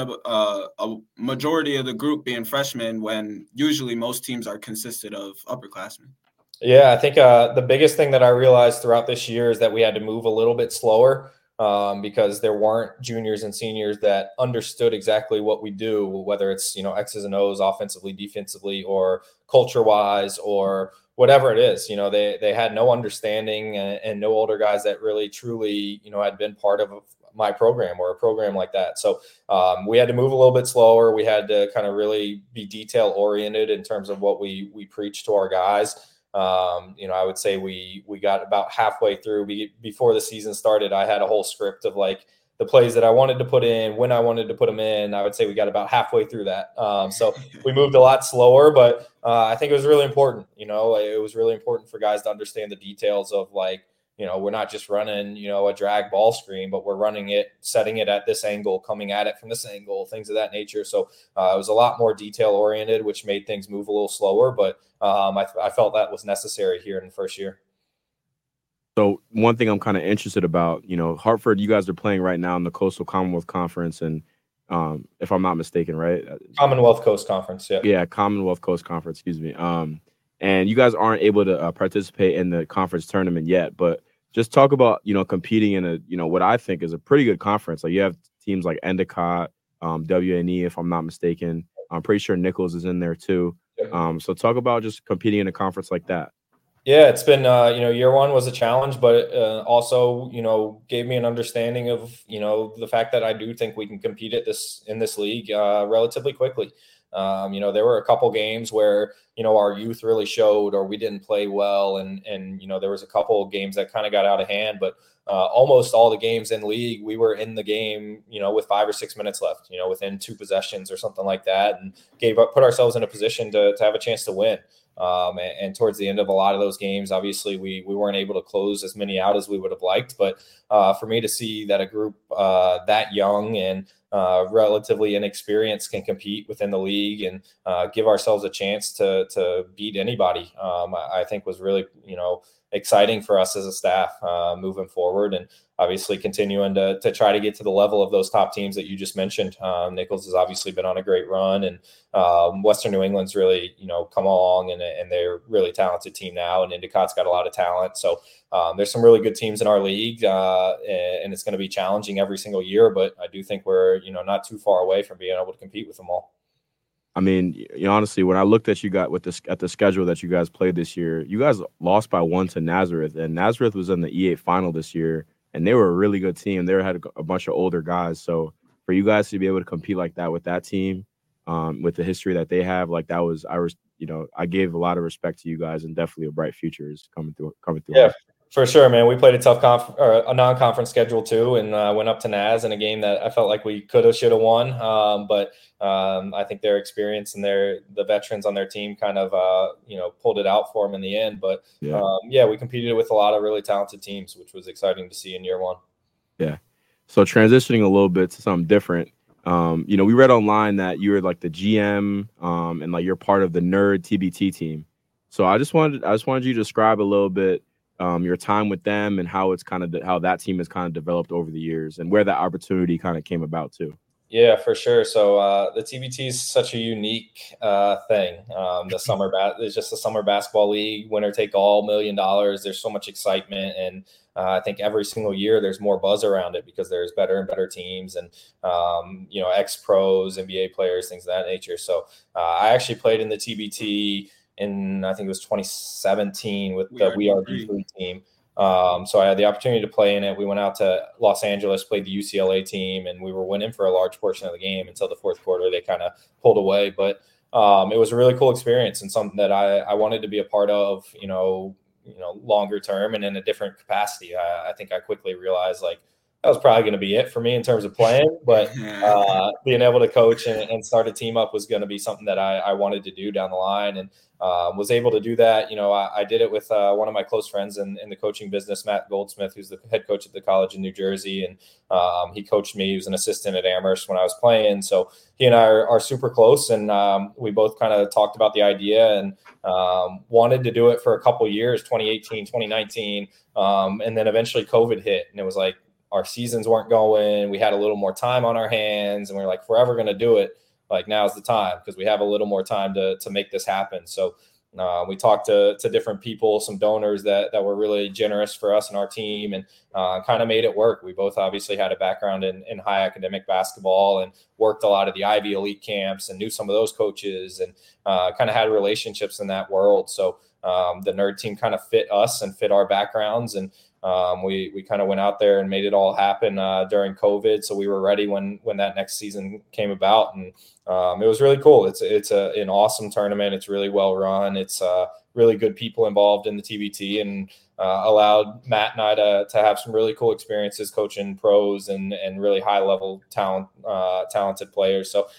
a majority of the group being freshmen when usually most teams are consisted of upperclassmen. Yeah, I think the biggest thing that I realized throughout this year is that we had to move a little bit slower because there weren't juniors and seniors that understood exactly what we do, whether it's, X's and O's offensively, defensively, or culture-wise, or whatever it is. They had no understanding and no older guys that really, truly, had been part of my program or a program like that. So we had to move a little bit slower. We had to kind of really be detail-oriented in terms of what we preach to our guys. I would say we got about halfway through before the season started. I had a whole script of like the plays that I wanted to put in, when I wanted to put them in. I would say we got about halfway through that. So we moved a lot slower, but I think it was really important. It was really important for guys to understand the details of like, we're not just running, a drag ball screen, but we're running it, setting it at this angle, coming at it from this angle, things of that nature. So it was a lot more detail oriented, which made things move a little slower. But I felt that was necessary here in the first year. So one thing I'm kind of interested about, Hartford, you guys are playing right now in the Coastal Commonwealth Conference, and if I'm not mistaken, right? Commonwealth Coast Conference, yeah. Yeah, Commonwealth Coast Conference, excuse me. And you guys aren't able to participate in the conference tournament yet, but just talk about, competing in a, what I think is a pretty good conference. Like you have teams like Endicott, WNE, if I'm not mistaken. I'm pretty sure Nichols is in there too. So talk about just competing in a conference like that. Yeah, it's been, year one was a challenge, but also, gave me an understanding of, the fact that I do think we can compete in this league relatively quickly. There were a couple games where, our youth really showed or we didn't play well. And there was a couple of games that kind of got out of hand, but almost all the games in league, we were in the game, with 5 or 6 minutes left, within 2 possessions or something like that, and put ourselves in a position to have a chance to win. And towards the end of a lot of those games, obviously we weren't able to close as many out as we would have liked. But for me to see that a group that young and relatively inexperienced can compete within the league and give ourselves a chance to beat anybody, I think was really, exciting for us as a staff moving forward. And obviously continuing to try to get to the level of those top teams that you just mentioned. Nichols has obviously been on a great run, and Western New England's really, come along, and they're a really talented team now, and Endicott's got a lot of talent. So there's some really good teams in our league, and it's going to be challenging every single year, but I do think we're, not too far away from being able to compete with them all. I mean, honestly, when I looked at at the schedule that you guys played this year, you guys lost by 1 to Nazareth, and Nazareth was in the E8 final this year, and they were a really good team. They had a bunch of older guys. So for you guys to be able to compete like that with that team, with the history that they have, like I gave a lot of respect to you guys, and definitely a bright future is coming through. Yeah. For sure, man. We played a tough a non-conference schedule too, and went up to Naz in a game that I felt like we could have, should have won. But I think their experience and the veterans on their team kind of pulled it out for them in the end. But we competed with a lot of really talented teams, which was exciting to see in year one. Yeah. So transitioning a little bit to something different. We read online that you were like the GM, and like you're part of the Nerd TBT team. So I just wanted you to describe a little bit your time with them and how how that team has kind of developed over the years and where that opportunity kind of came about too. Yeah, for sure. So the TBT is such a unique thing. It's just a summer basketball league, winner take all, $1 million. There's so much excitement, and I think every single year there's more buzz around it because there's better and better teams and ex-pros, NBA players, things of that nature. So I actually played in the TBT in, I think it was 2017 with the We Are D3 team. So I had the opportunity to play in it. We went out to Los Angeles, played the UCLA team, and we were winning for a large portion of the game until the fourth quarter. They kind of pulled away, but it was a really cool experience and something that I wanted to be a part of, longer term and in a different capacity. I think I quickly realized like that was probably going to be it for me in terms of playing, but being able to coach and start a team up was going to be something that I wanted to do down the line, and was able to do that. I did it with one of my close friends in the coaching business, Matt Goldsmith, who's the head coach at the college in New Jersey. And he coached me. He was an assistant at Amherst when I was playing. So he and I are super close. And we both kind of talked about the idea and wanted to do it for a couple of years, 2018, 2019. And then eventually COVID hit. And it was like our seasons weren't going. We had a little more time on our hands. And we were like, if we're ever going to do it, like now's the time because we have a little more time to make this happen. So we talked to different people, some donors that were really generous for us and our team, and kind of made it work. We both obviously had a background in high academic basketball and worked a lot of the Ivy Elite camps and knew some of those coaches and kind of had relationships in that world. So the Nerd team kind of fit us and fit our backgrounds, and we kind of went out there and made it all happen during COVID. So we were ready when that next season came about, and it was really cool. It's an awesome tournament. It's really well run. It's really good people involved in the TBT, and allowed Matt and I to have some really cool experiences coaching pros and really high level talented players. So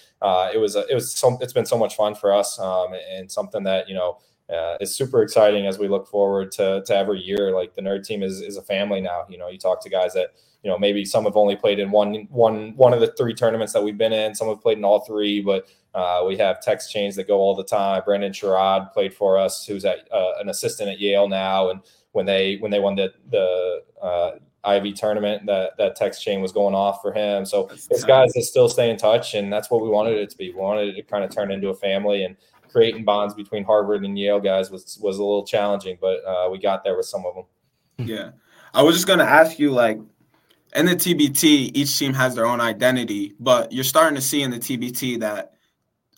it's been so much fun for us, and something that is super exciting as we look forward to every year. Like the Nerd team is a family now. You talk to guys that maybe some have only played in one of the 3 tournaments that we've been in. Some have played in all 3, but we have text chains that go all the time. Brendan Sherrod played for us, who's an assistant at Yale now, and when they won the Ivy tournament, that text chain was going off for him. So it's guys that still stay in touch, and that's what we wanted it to be. We wanted it to kind of turn into a family, and creating bonds between Harvard and Yale guys was a little challenging, but we got there with some of them. Yeah. I was just going to ask you, like, in the TBT, each team has their own identity, but you're starting to see in the TBT that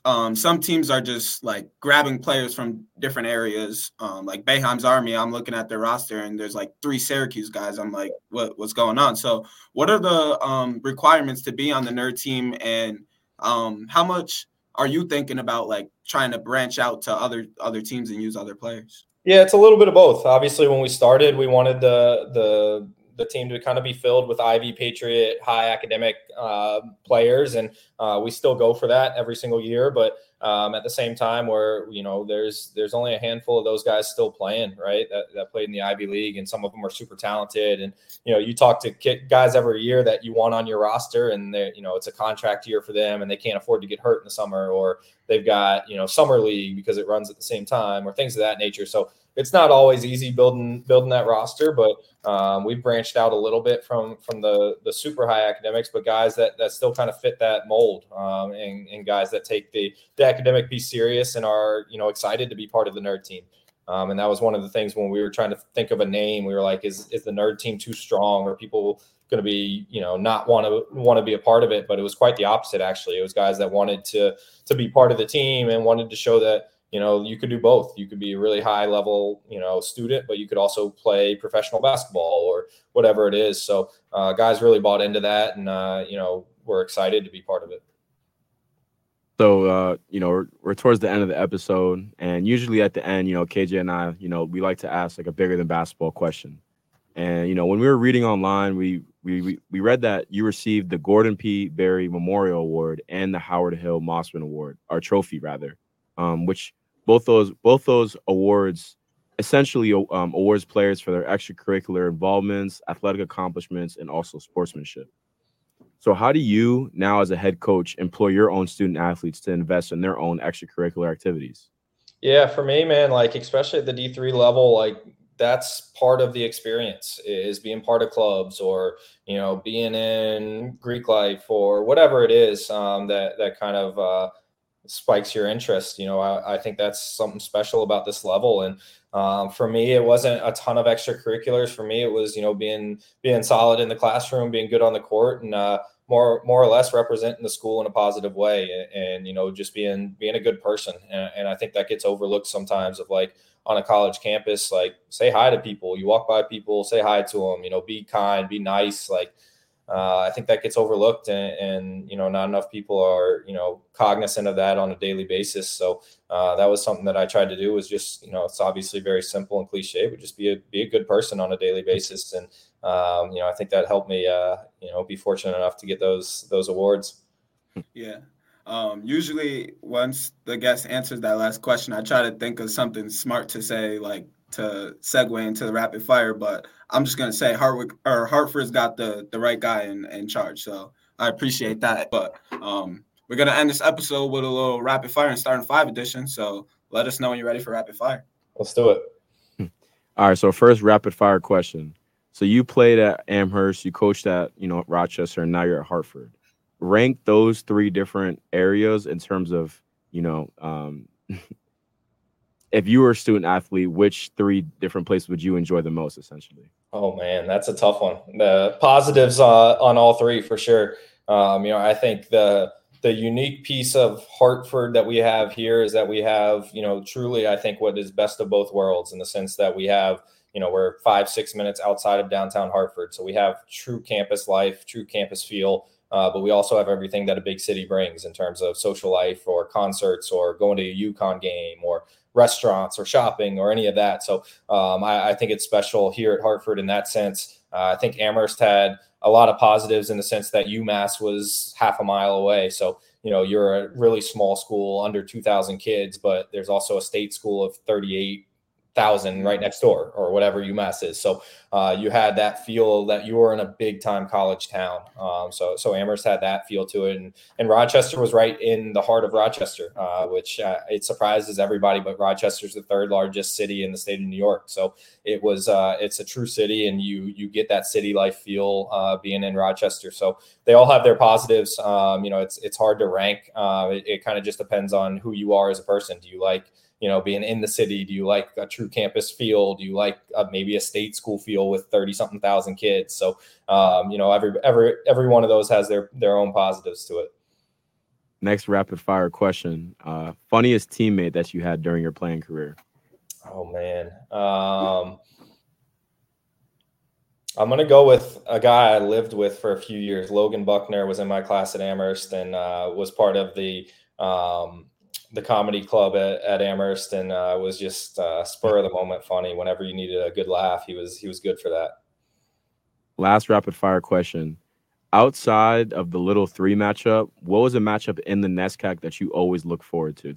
some teams are just like grabbing players from different areas. Like Boeheim's Army, I'm looking at their roster and there's like 3 Syracuse guys. I'm like, what's going on? So what are the requirements to be on the nerd team, and how much are you thinking about like trying to branch out to other teams and use other players? Yeah, it's a little bit of both. Obviously, when we started, we wanted the team to kind of be filled with Ivy, Patriot, high academic players, and we still go for that every single year. But at the same time, where there's only a handful of those guys still playing, right? That played in the Ivy League, and some of them are super talented. And you talk to guys every year that you want on your roster, and it's a contract year for them, and they can't afford to get hurt in the summer, or they've got summer league because it runs at the same time, or things of that nature. So it's not always easy building that roster, but we've branched out a little bit from the super high academics, but guys that still kind of fit that mold, and guys that take the academic piece serious and are excited to be part of the nerd team. And that was one of the things when we were trying to think of a name. We were like, is the nerd team too strong? Or people going to be not want to be a part of it? But it was quite the opposite, actually. It was guys that wanted to be part of the team and wanted to show that you could do both. You could be a really high level, student, but you could also play professional basketball or whatever it is. So guys really bought into that, and we're excited to be part of it. So we're towards the end of the episode, and usually at the end, KJ and I, we like to ask like a bigger than basketball question. And when we were reading online, we read that you received the Gordon P. Berry Memorial Award and the Howard Hill Mossman Award, or trophy rather, which both those awards essentially awards players for their extracurricular involvements, athletic accomplishments, and also sportsmanship. So how do you now as a head coach employ your own student athletes to invest in their own extracurricular activities? Yeah, for me, man, like especially at the D3 level, like that's part of the experience is being part of clubs or, being in Greek life or whatever it is that kind of spikes your interest. I think that's something special about this level. And for me, it wasn't a ton of extracurriculars. For me, it was, being solid in the classroom, being good on the court, and more or less representing the school in a positive way, and just being a good person. And I think that gets overlooked sometimes, of like on a college campus, like say hi to people, you walk by people, say hi to them, be kind, be nice. Like I think that gets overlooked, and not enough people are cognizant of that on a daily basis. So that was something that I tried to do, was just it's obviously very simple and cliche, but just be a good person on a daily basis. And I think that helped me be fortunate enough to get those awards. Yeah. Usually once the guest answers that last question, I try to think of something smart to say, like to segue into the rapid fire, but I'm just going to say Hartford's got the right guy in charge. So I appreciate that. But we're going to end this episode with a little rapid fire and starting 5 edition. So let us know when you're ready for rapid fire. Let's do it. All right. So first rapid fire question. So you played at Amherst, you coached at, Rochester, and now you're at Hartford. Rank those 3 different areas in terms of, if you were a student athlete, which 3 different places would you enjoy the most, essentially? Oh man, that's a tough one. The positives on all 3 for sure. I think the unique piece of Hartford that we have here is that we have, truly, I think what is best of both worlds, in the sense that we have, we're 5-6 minutes outside of downtown Hartford. So we have true campus life, true campus feel. But we also have everything that a big city brings in terms of social life or concerts or going to a UConn game or restaurants or shopping or any of that. So I think it's special here at Hartford in that sense. I think Amherst had a lot of positives in the sense that UMass was half a mile away. So, you're a really small school, under 2,000 kids, but there's also a state school of 38,000 right next door, or whatever UMass is. So you had that feel that you were in a big time college town. So Amherst had that feel to it, and Rochester was right in the heart of Rochester, which it surprises everybody, but Rochester's the 3rd largest city in the state of New York. So it's a true city, and you get that city life feel being in Rochester. So they all have their positives. It's hard to rank. It kind of just depends on who you are as a person. Do you like being in the city? Do you like a true campus feel? Do you like maybe a state school feel with 30-something thousand kids? So, every one of those has their own positives to it. Next rapid fire question. Funniest teammate that you had during your playing career? Oh, man. I'm going to go with a guy I lived with for a few years. Logan Buckner was in my class at Amherst and was part of the comedy club at Amherst, and was just spur of the moment funny. Whenever you needed a good laugh, he was good for that. Last rapid fire question. Outside of the Little 3 matchup, what was a matchup in the NESCAC that you always look forward to?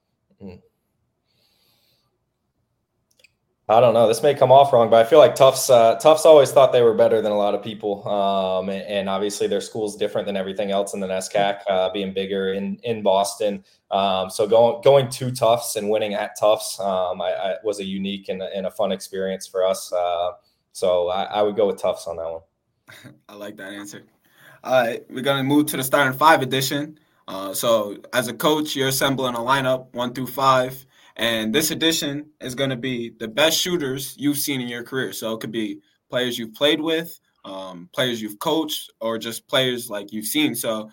I don't know. This may come off wrong, but I feel like Tufts always thought they were better than a lot of people. And obviously their school's different than everything else in the NESCAC, being bigger in Boston. So going to Tufts and winning at Tufts I was a unique and a fun experience for us. So I would go with Tufts on that one. I like that answer. All right, we're going to move to the starting 5 edition. So as a coach, you're assembling a lineup 1 through 5. And this edition is going to be the best shooters you've seen in your career. So it could be players you've played with, players you've coached, or just players like you've seen. So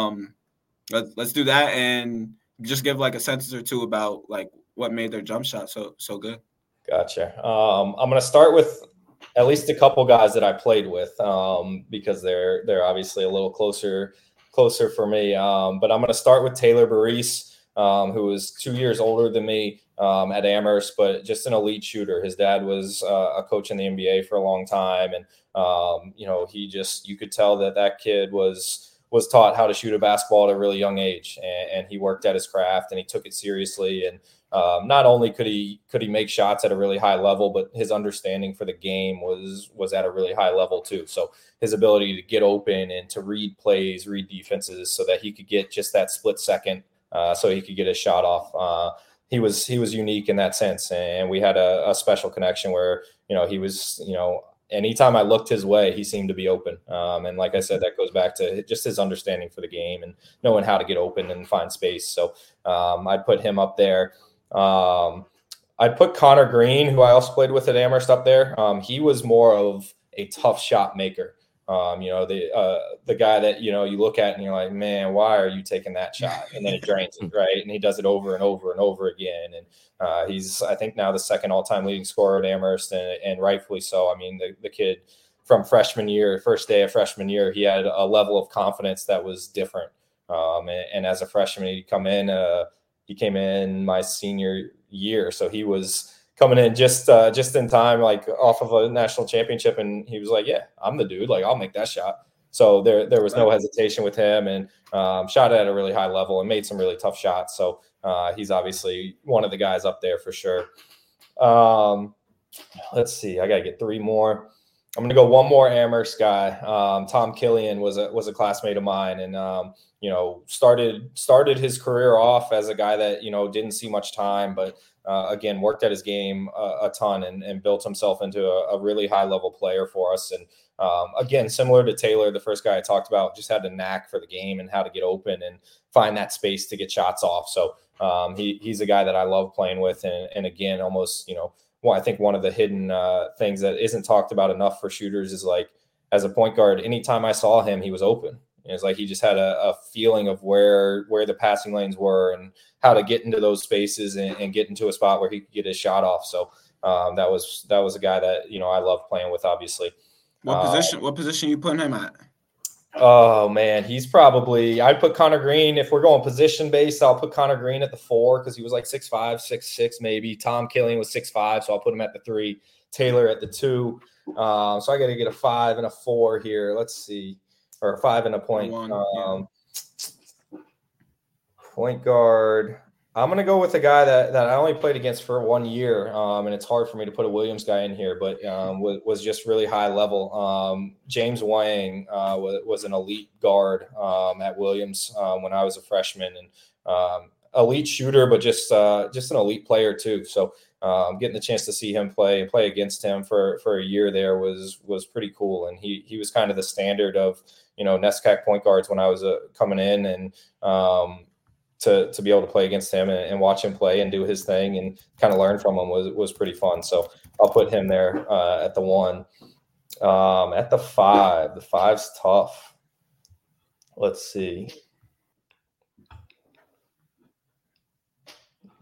let's do that and just give like a sentence or two about like what made their jump shot so good. Gotcha. I'm going to start with at least a couple guys that I played with because they're obviously a little closer for me. But I'm going to start with Taylor Barise. Who was 2 years older than me at Amherst, but just an elite shooter. His dad was a coach in the NBA for a long time. And, you could tell that kid was taught how to shoot a basketball at a really young age. And he worked at his craft and he took it seriously. And not only could he make shots at a really high level, but his understanding for the game was at a really high level too. So his ability to get open and to read plays, read defenses so that he could get just that split second so he could get his shot off. He was unique in that sense, and we had a special connection where he was anytime I looked his way, he seemed to be open. And like I said, that goes back to just his understanding for the game and knowing how to get open and find space. So I'd put him up there. I'd put Connor Green, who I also played with at Amherst, up there. He was more of a tough shot maker. The guy that, you look at and you're like, man, why are you taking that shot? And then he drains it, right? And he does it over and over and over again. And he's, I think, now the second all-time leading scorer at Amherst, and rightfully so. I mean, the kid from freshman year, first day of freshman year, he had a level of confidence that was different. And as a freshman, he came in my senior year. So he was coming in just in time, like off of a national championship. And he was like, yeah, I'm the dude. Like, I'll make that shot. So there was no hesitation with him, and shot at a really high level and made some really tough shots. So he's obviously one of the guys up there for sure. Let's see. I got to get 3 more. I'm going to go one more Amherst guy. Tom Killian was a classmate of mine, and started his career off as a guy that didn't see much time, but again worked at his game a ton and built himself into a really high level player for us. And again, similar to Taylor, the first guy I talked about, just had a knack for the game and how to get open and find that space to get shots off. So he's a guy that I love playing with, and again, almost I think one of the hidden things that isn't talked about enough for shooters is, like, as a point guard, anytime I saw him, he was open. It's like he just had a feeling of where the passing lanes were and how to get into those spaces and get into a spot where he could get his shot off. So that was a guy that I love playing with, obviously. What position you putting him at? Oh man, I'd put Connor Green. If we're going position based, I'll put Connor Green at the 4 because he was like 6'5", 6'6" maybe. Tom Killian was 6'5", so I'll put him at the 3. Taylor at the 2. So I got to get a 5 and a 4 here. Let's see. Or 5 and a point. Point guard. I'm going to go with a guy that I only played against for 1 year, and it's hard for me to put a Williams guy in here, but was just really high level. James Wang was an elite guard at Williams when I was a freshman, and elite shooter, but just an elite player too. So getting the chance to see him play against him for a year there was pretty cool, and he was kind of the standard of NESCAC point guards when I was coming in, and to be able to play against him and watch him play and do his thing and kind of learn from him was pretty fun. So I'll put him there at the 1. At the 5, the 5's tough. Let's see.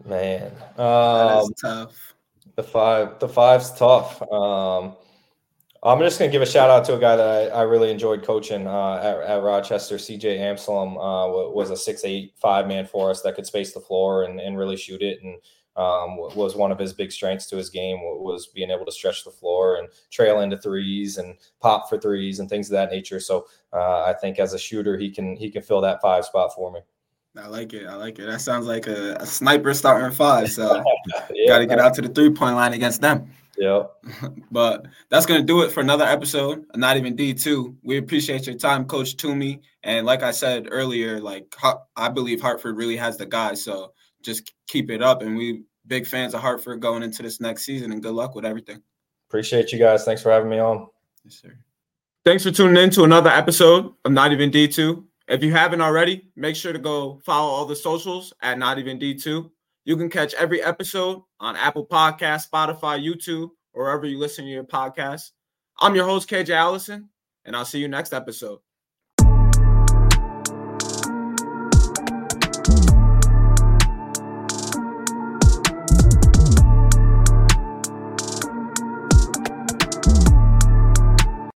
Man, That is tough. The five's tough. I'm just going to give a shout out to a guy that I really enjoyed coaching at Rochester. CJ Amstelum was a 6'8", 5-man for us that could space the floor and really shoot it. And was one of his big strengths to his game was being able to stretch the floor and trail into threes and pop for threes and things of that nature. So I think as a shooter, he can fill that 5 spot for me. I like it. That sounds like a sniper starting 5. So got to get out to the 3-point line against them. Yeah. But that's going to do it for another episode of Not Even D2. We appreciate your time, Coach Toomey. And like I said earlier, like I believe Hartford really has the guys. So just keep it up. And we big fans of Hartford going into this next season. And good luck with everything. Appreciate you guys. Thanks for having me on. Yes, sir. Thanks for tuning in to another episode of Not Even D2. If you haven't already, make sure to go follow all the socials at Not Even D2. You can catch every episode on Apple Podcasts, Spotify, YouTube, or wherever you listen to your podcasts. I'm your host, KJ Allison, and I'll see you next episode.